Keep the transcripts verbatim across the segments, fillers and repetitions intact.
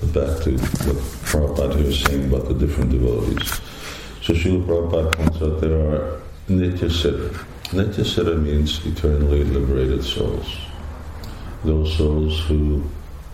back to what Prabhupada here is saying about the different devotees. So Srila Prabhupada points out there are Nityasiddha. Nityasiddha means eternally liberated souls. Those souls who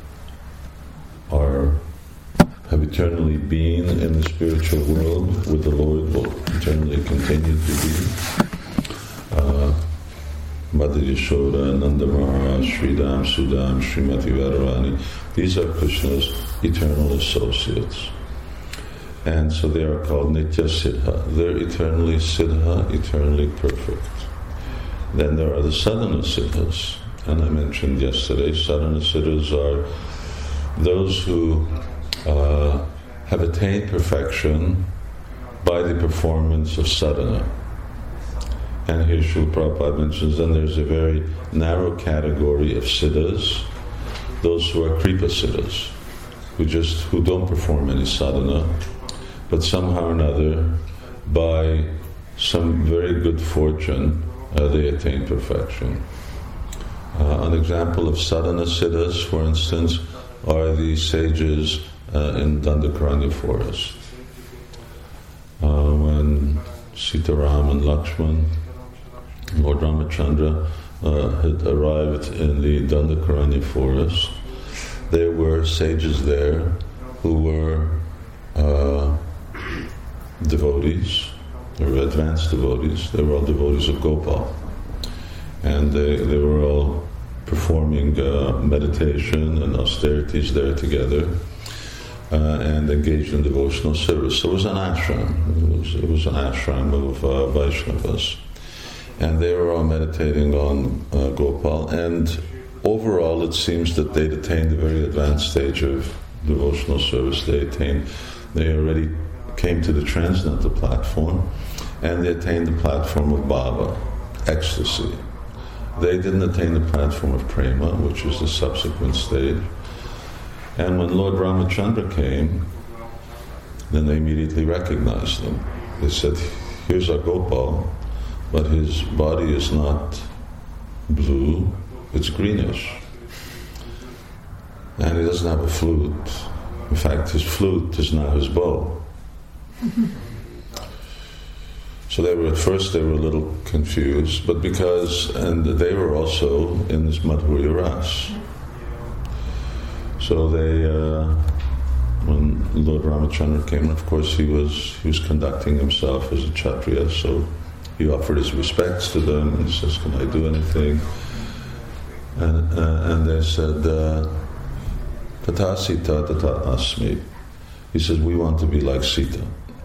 are have eternally been in the spiritual world with the Lord, will eternally continue to be. Uh, Mother Yashoda, Nanda Maharaj, Sridham, Sudam, Srimati Radharani, these are Krishna's eternal associates. And so they are called Nitya Siddha. They're eternally Siddha, eternally perfect. Then there are the Sadhana Siddhas. And I mentioned yesterday, Sadhana Siddhas are those who uh, have attained perfection by the performance of sadhana. And here Srila Prabhupada mentions then there's a very narrow category of siddhas, those who are kripa siddhas, who just who don't perform any sadhana, but somehow or another, by some very good fortune, uh, they attain perfection. Uh, an example of sadhana siddhas, for instance, are the sages uh, in Dandakaranya forest. Uh, when Sitaram and Lakshman, Lord Ramachandra, uh, had arrived in the Dandakaranya forest, there were sages there who were uh, devotees, they were advanced devotees, they were all devotees of Gopal. And they, they were all performing uh, meditation and austerities there together uh, and engaged in devotional service. So it was an ashram, it was, it was an ashram of uh, Vaishnavas. And they were all meditating on uh, Gopal, and overall it seems that they'd attained a very advanced stage of devotional service. They attained, they already came to the transcendental platform, and they attained the platform of Bhava, ecstasy. They didn't attain the platform of Prema, which is the subsequent stage. And when Lord Ramachandra came, then they immediately recognized him. They said, here's our Gopal, but his body is not blue, it's greenish. And he doesn't have a flute. In fact, his flute is now his bow. So they were, at first they were a little confused, but because, and they were also in this Madhurya Ras. So they, uh, when Lord Ramachandra came, of course he was he was conducting himself as a Kshatriya, so he offered his respects to them, and he says, can I do anything? And, uh, and they said, Tata Sita Tata Asmi. He says, we want to be like Sita.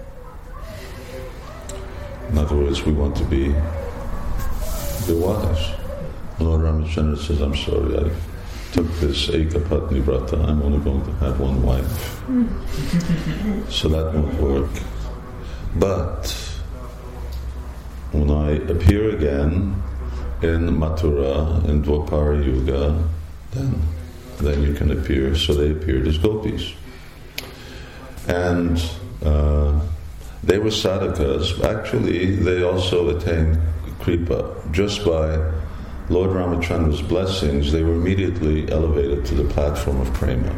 In other words, we want to be the wise. Lord Ramachandra says, I'm sorry, I took this Ekapatni Vrata, I'm only going to have one wife. So that won't work. But when I appear again in Mathura, in Dwapara Yuga, then, then you can appear. So they appeared as gopis. And uh, they were sadhakas. Actually, they also attained kripa. Just by Lord Ramachandra's blessings, they were immediately elevated to the platform of prema.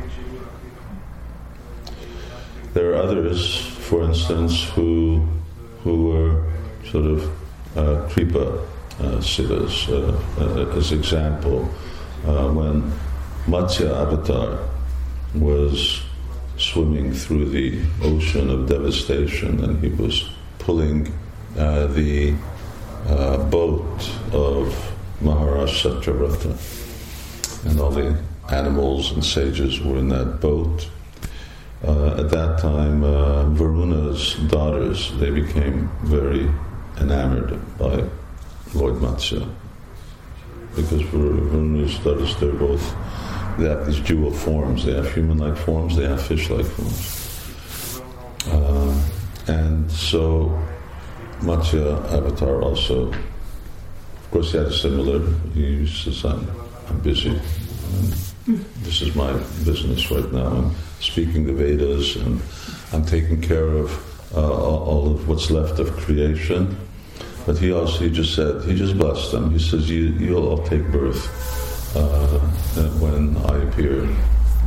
There are others, for instance, who who were sort of uh, kripa uh, siddhas. Uh, uh, as example, uh, when Matsya Avatar was swimming through the ocean of devastation, and he was pulling uh, the uh, boat of Maharaj Satyvrata, and all the animals and sages were in that boat. Uh, at that time, uh, Varuna's daughters, they became very enamored by Lord Matsya, because Varuna's daughters, they're both, they have these dual forms. They have human-like forms, they have fish-like forms. Uh, and so Matsya Avatar also, of course, he had a similar, he says, I'm, I'm busy. And this is my business right now. I'm speaking the Vedas, and I'm taking care of uh, all of what's left of creation. But he also, he just said, he just blessed them. He says, you, you'll all take birth Uh, when I appear.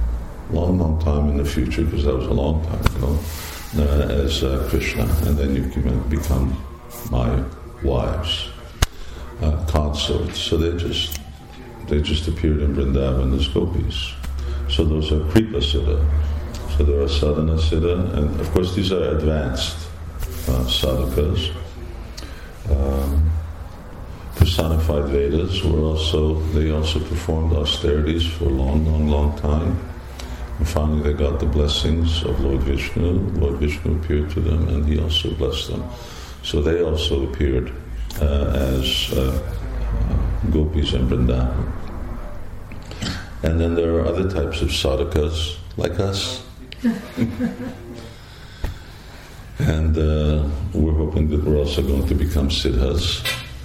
long, long time in the future, because that was a long time ago, uh, as uh, Krishna, and then you can become my wives, uh, consorts. So they just they just appeared in Vrindavan as gopis. So those are Kripa Siddha. So there are Sadhana Siddha, and of course these are advanced uh, sadhakas. Um, personified Vedas were also, they also performed austerities for a long, long, long time. And finally they got the blessings of Lord Vishnu. Lord Vishnu appeared to them and he also blessed them. So they also appeared uh, as uh, uh, gopis in Vrindavan. And then there are other types of sadhakas, like us. And uh, we're hoping that we're also going to become siddhas.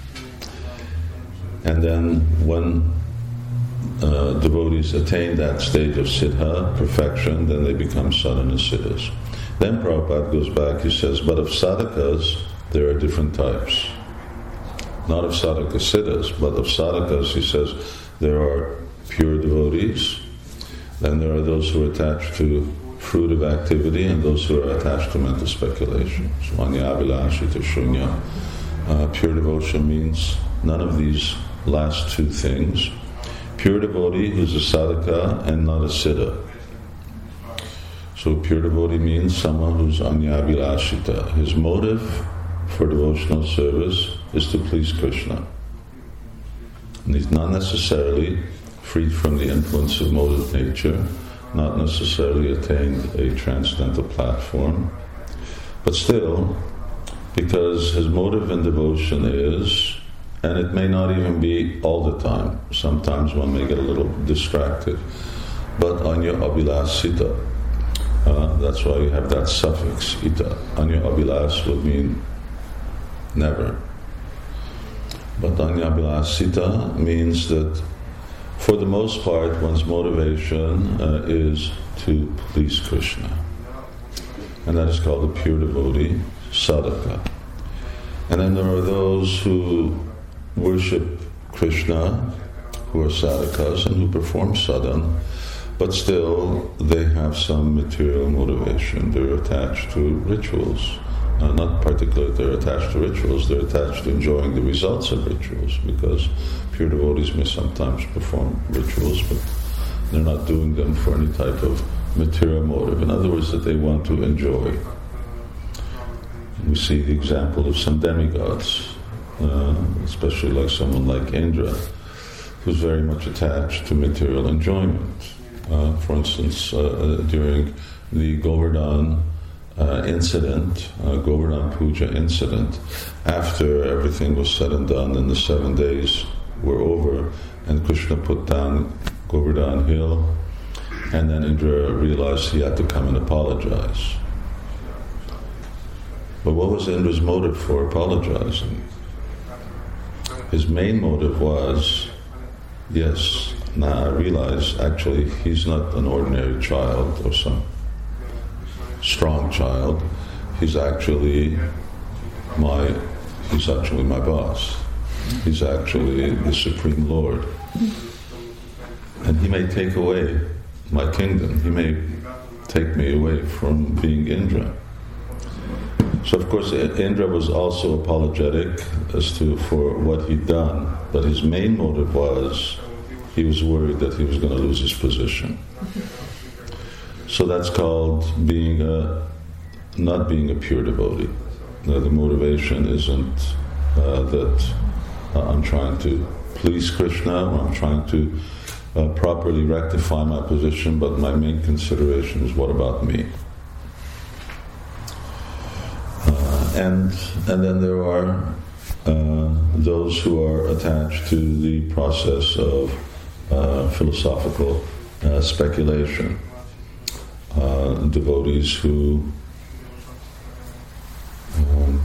And then when uh, devotees attain that stage of siddha, perfection, then they become sadhana siddhas. Then Prabhupada goes back, he says, but of sadhakas, there are different types. Not of sadhaka siddhas, but of sadhakas, he says, there are pure devotees, then there are those who are attached to fruitive activity and those who are attached to mental speculation. So Anyavilasita Shunya. Uh, pure devotion means none of these last two things. Pure devotee who's a sadhaka and not a siddha. So pure devotee means someone who's Anyavilasita. His motive for devotional service is to please Krishna. And he's not necessarily freed from the influence of motive nature, not necessarily attained a transcendental platform, but still, because his motive in devotion is, and it may not even be all the time, sometimes one may get a little distracted, but anya abhilasita, uh, that's why you have that suffix, ita. Anya abhilas would mean never. But anya abhilasita means that for the most part, one's motivation uh, is to please Krishna. And that is called a pure devotee, sadhaka. And then there are those who worship Krishna, who are sadhakas and who perform sadhana, but still they have some material motivation. They're attached to rituals. Uh, not particularly they're attached to rituals, they're attached to enjoying the results of rituals, because pure devotees may sometimes perform rituals, but they're not doing them for any type of material motive. In other words, that they want to enjoy. We see the example of some demigods, uh, especially like someone like Indra, who's very much attached to material enjoyment. Uh, for instance, uh, during the Govardhan Uh, incident, uh, Govardhan Puja incident, after everything was said and done and the seven days were over and Krishna put down Govardhan hill, and then Indra realized he had to come and apologize. But what was Indra's motive for apologizing? His main motive was, yes, now I realize actually he's not an ordinary child or some strong child. He's actually my he's actually my boss. He's actually the Supreme Lord. And he may take away my kingdom. He may take me away from being Indra. So of course Indra was also apologetic as to for what he'd done, but his main motive was he was worried that he was going to lose his position. So that's called being a, not being a pure devotee. Now, the motivation isn't uh, that uh, I'm trying to please Krishna, or I'm trying to uh, properly rectify my position, but my main consideration is what about me? Uh, and and then there are uh, those who are attached to the process of uh, philosophical uh, speculation. Uh, devotees who um,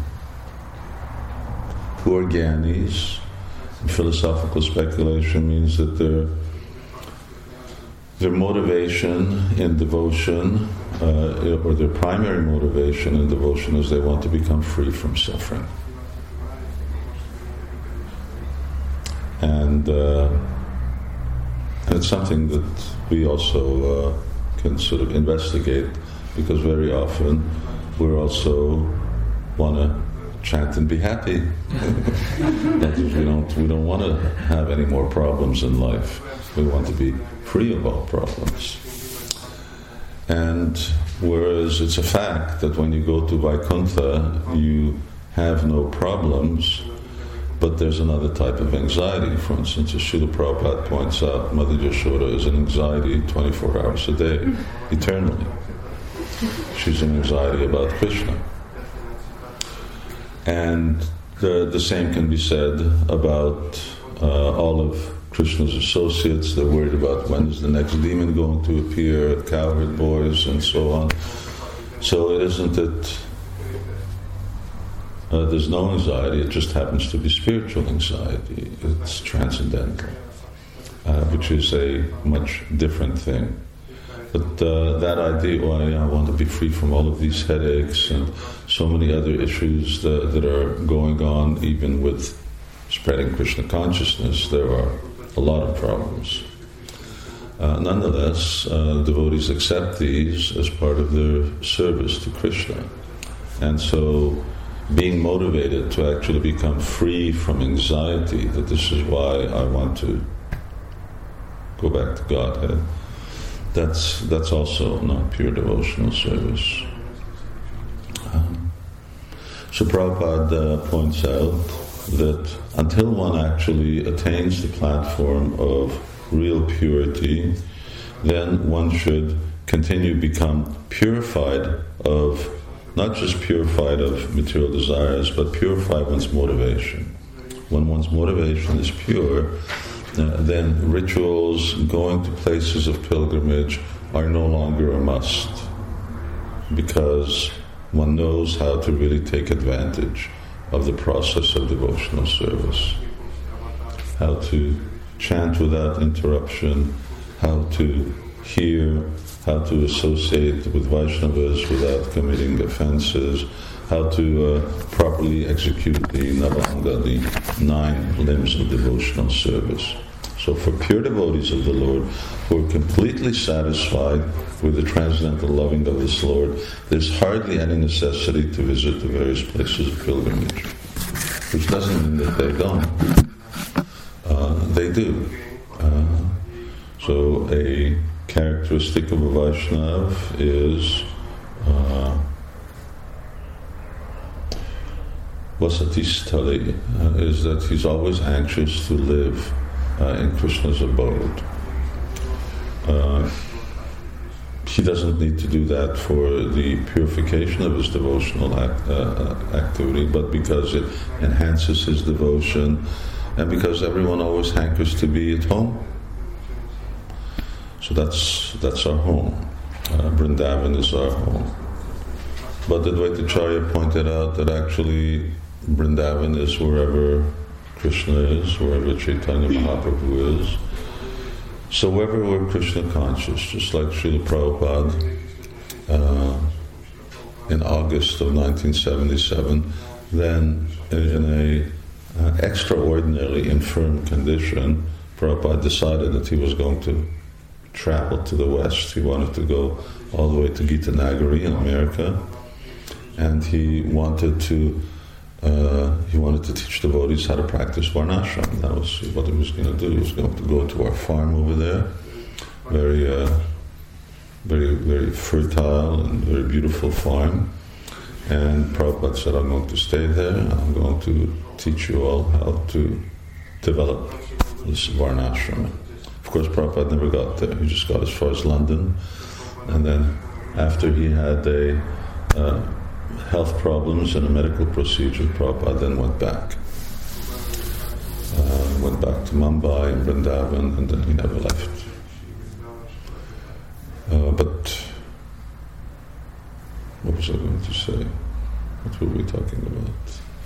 who are gyanis. Philosophical speculation means that their their motivation in devotion, uh, or their primary motivation in devotion, is they want to become free from suffering. And, uh, and it's something that we also uh, can sort of investigate, because very often we also want to chant and be happy. That is, we don't we don't want to have any more problems in life. We want to be free of all problems. And whereas it's a fact that when you go to Vaikuntha, you have no problems, but there's another type of anxiety. For instance, as Srila Prabhupada points out, Mother Yashoda is an anxiety twenty-four hours a day, eternally. She's an anxiety about Krishna. And the, the same can be said about uh, all of Krishna's associates. They're worried about when is the next demon going to appear, cowherd boys, and so on. So it isn't that uh, there's no anxiety, it just happens to be spiritual anxiety. It's transcendental, uh, which is a much different thing. But uh, that idea, well, I want to be free from all of these headaches and so many other issues that, that are going on, even with spreading Krishna consciousness, there are a lot of problems. Uh, nonetheless, uh, devotees accept these as part of their service to Krishna. And so, being motivated to actually become free from anxiety, that this is why I want to go back to Godhead, That's that's also not pure devotional service. Um, so Prabhupada uh, points out that until one actually attains the platform of real purity, then one should continue to become purified of, not just purified of material desires, but purify one's motivation. When one's motivation is pure, Uh, then rituals, going to places of pilgrimage are no longer a must, because one knows how to really take advantage of the process of devotional service, how to chant without interruption, how to hear, how to associate with Vaishnavas without committing offenses, how to uh, properly execute the Navanga, the nine limbs of devotional service. So for pure devotees of the Lord, who are completely satisfied with the transcendental loving of this Lord, there's hardly any necessity to visit the various places of pilgrimage. Which doesn't mean that they don't. Uh, they do. Uh, so a characteristic of a Vaishnava is uh, Vasatistali, uh, is that he's always anxious to live Uh, in Krishna's abode. Uh, he doesn't need to do that for the purification of his devotional act, uh, activity, but because it enhances his devotion, and because everyone always hankers to be at home. So that's that's our home. Uh, Vrindavan is our home. But Advaitacharya pointed out that actually Vrindavan is wherever Krishna is, wherever Chaitanya Mahaprabhu is. So wherever we're Krishna conscious, just like Srila Prabhupada uh, in August of nineteen seventy-seven, then in a uh, extraordinarily infirm condition, Prabhupada decided that he was going to travel to the West. He wanted to go all the way to Gita Nagari in America, and he wanted to Uh, he wanted to teach devotees how to practice Varnashram. That was what he was going to do. He was going to go to our farm over there, very, uh, very, very fertile and very beautiful farm. And Prabhupada said, I'm going to stay there. I'm going to teach you all how to develop this Varnashram. Of course, Prabhupada never got there. He just got as far as London. And then after he had a uh, health problems and a medical procedure, Prabhupada then went back. Uh, went back to Mumbai and Vrindavan, and then he never left. Uh, but what was I going to say? What were we talking about?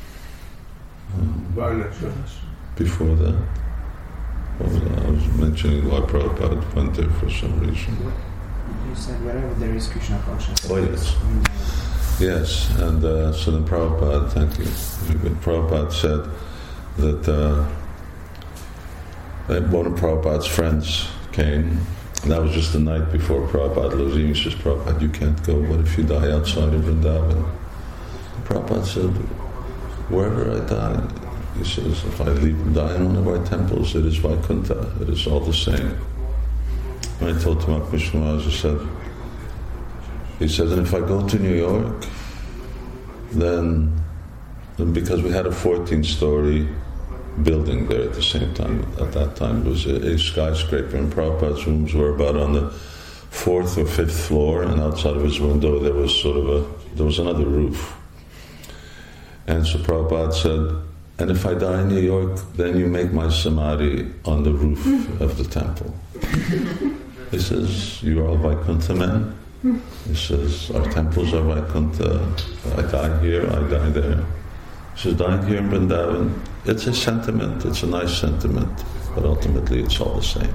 Um, before that? What was that? I was mentioning why Prabhupada went there for some reason. You said wherever there is Krishna consciousness. Oh yes. Yes, and uh, so then Prabhupada, thank you. Prabhupada said that, uh, that one of Prabhupada's friends came And that was just the night before Prabhupada was leaving. He says, Prabhupada, you can't go. What if you die outside of Vrindavan? Prabhupada said, wherever I die, he says, if I leave, die in one of our temples, it is Vaikuntha. It is all the same. And I told Tamak Vishnu Maharaj, he said, he said, and if I go to New York, then, then because we had a fourteen-story building there at the same time. At that time, it was a, a skyscraper, and Prabhupada's rooms were about on the fourth or fifth floor, and outside of his window there was sort of a, there was another roof. And so Prabhupada said, and if I die in New York, then you make my samadhi on the roof of the temple. He says, you are all Vaikuntha men. He says, our temples are Vaikuntha. I die here, I die there. He says, dying here in Vrindavan, it's a sentiment, it's a nice sentiment, but ultimately it's all the same.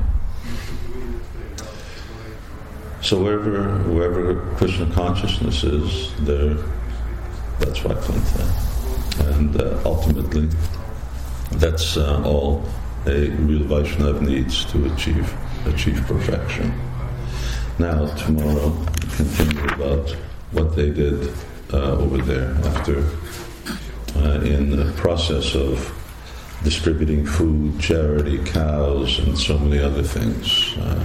So wherever wherever Krishna consciousness is, there, that's Vaikuntha. And uh, ultimately, that's uh, all a real Vaishnava needs to achieve achieve perfection. Now, tomorrow, we continue about what they did uh, over there after, uh, in the process of distributing food, charity, cows, and so many other things. Uh,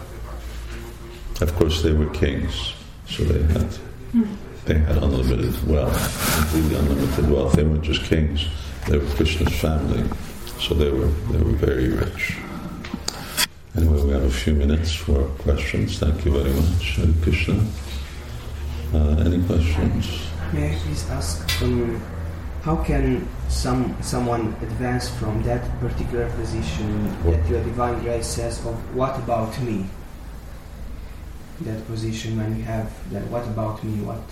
of course, they were kings, so they had they had unlimited wealth, completely unlimited wealth. They weren't just kings; they were Krishna's family, so they were they were very rich. Anyway, we have a few minutes for questions. Thank you very much, Hare Krishna. Uh, any questions? May I please ask, um, how can some someone advance from that particular position What? that your divine grace says of "What about me"? That position when you have that "What about me"? What?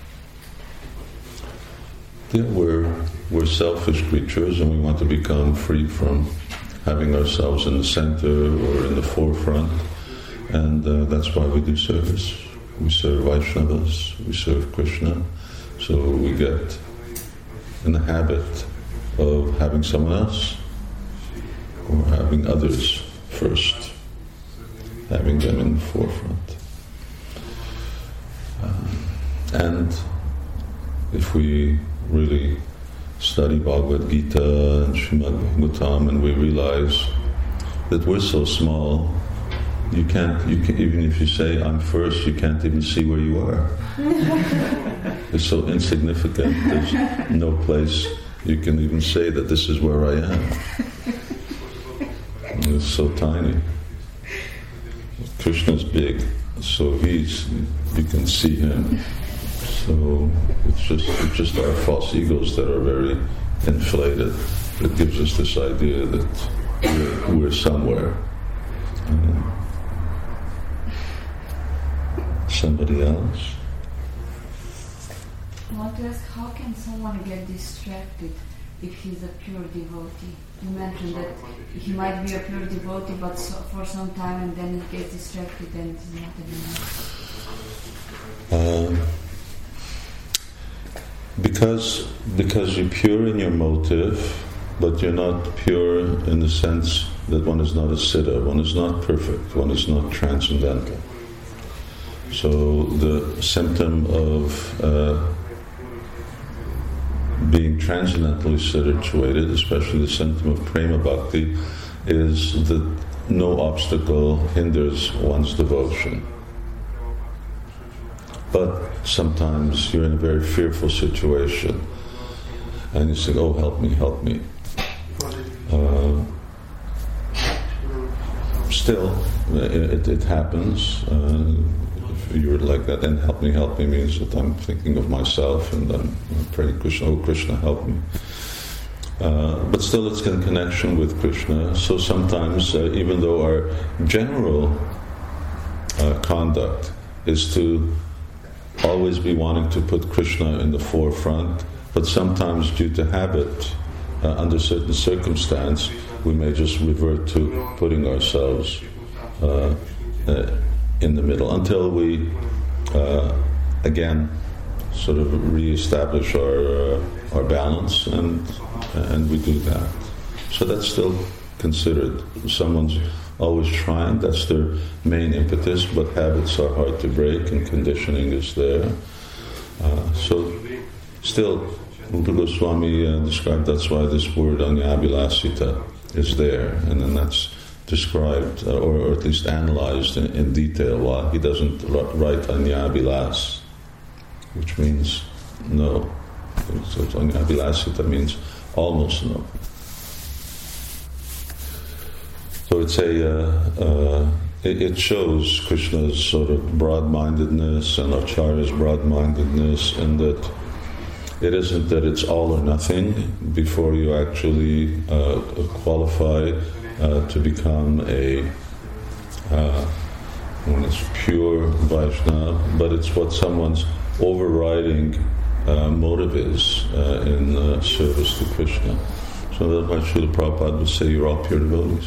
Yeah, we're we're selfish creatures, and we want to become free from having ourselves in the center or in the forefront, and uh, that's why we do service. We serve Vaishnavas, we serve Krishna, so we get in the habit of having someone else or having others first, having them in the forefront. Um, and if we really study Bhagavad Gita and Srimad Bhagavatam, and we realize that we're so small, you can't, you can, even if you say, I'm first, you can't even see where you are. It's so insignificant, there's no place you can even say that this is where I am. It's so tiny. Krishna's big, so he's, you can see him. So it's just it's just our false egos that are very inflated that gives us this idea that we're, we're somewhere. Uh, somebody else? I want to ask, how can someone get distracted if he's a pure devotee? You mentioned that he might be a pure devotee, but so, for some time and then he gets distracted and it's not anymore. Uh, Because because you're pure in your motive, but you're not pure in the sense that one is not a siddha, one is not perfect, one is not transcendental. So the symptom of uh, being transcendentally situated, especially the symptom of prema bhakti, is that no obstacle hinders one's devotion. But sometimes you're in a very fearful situation and you say, oh, help me, help me. Uh, still, it, it happens. Uh, if you're like that, then help me, help me means that I'm thinking of myself and I'm praying Krishna, oh, Krishna, help me. Uh, but still it's in connection with Krishna. So sometimes, uh, even though our general uh, conduct is to always be wanting to put Krishna in the forefront, but sometimes due to habit, uh, under certain circumstance, we may just revert to putting ourselves uh, uh, in the middle until we, uh, again, sort of re-establish our uh, our balance, and and we do that. So that's still considered someone's always trying. That's their main impetus, but habits are hard to break and conditioning is there. Uh, so still, Rupa Goswami uh, described that's why this word anyabhilasita is there, and then that's described, uh, or, or at least analyzed in, in detail, why he doesn't write anyabhilas, which means no. So anyabhilasita means almost no. So it's a, uh, uh, it, it shows Krishna's sort of broad-mindedness and Acharya's broad-mindedness, in that it isn't that it's all or nothing before you actually uh, qualify uh, to become a, uh, when it's pure Vaishnava, but it's what someone's overriding uh, motive is uh, in uh, service to Krishna. So that's why Srila Prabhupada would say you're all pure devotees.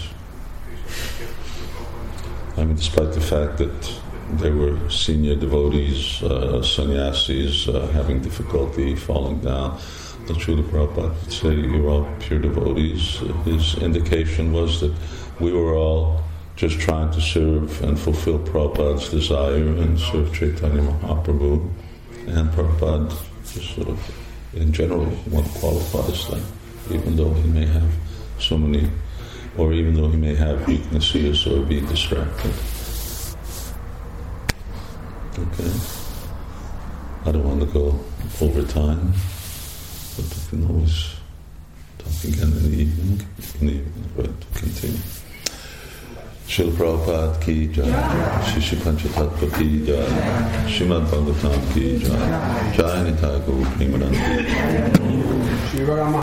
I mean, despite the fact that there were senior devotees, uh, sannyasis, uh, having difficulty falling down, but Srila Prabhupada would say you're all pure devotees. His indication was that we were all just trying to serve and fulfill Prabhupada's desire and serve Chaitanya Mahaprabhu, and Prabhupada just sort of, in general, one qualifies that, even though he may have so many, or even though he may have weaknesses or be distracted. Okay. I don't want to go over time, but we can always talk again in the evening. In the evening, right? Continue. Srila Prabhupada ki jai, Shri Panchatattva ki jai, Srimad Bhagavatam ki jai, Jai Nitai Gaur Premanandi.